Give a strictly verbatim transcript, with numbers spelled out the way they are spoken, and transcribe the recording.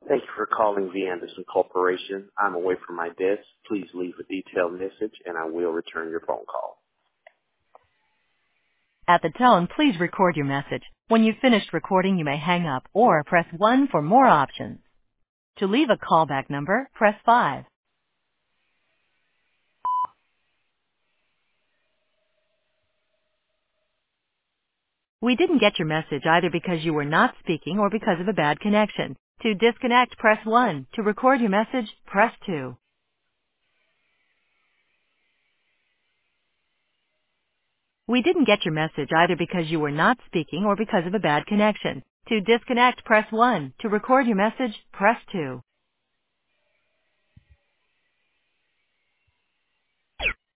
Thank you for calling V. Anderson Corporation. I'm away from my desk. Please leave a detailed message, and I will return your phone call. At the tone, please record your message. When you've finished recording, you may hang up or press one for more options. To leave a callback number, press five. We didn't get your message either because you were not speaking or because of a bad connection. To disconnect, press one. To record your message, press two. We didn't get your message either because you were not speaking or because of a bad connection. To disconnect, press one. To record your message, press two.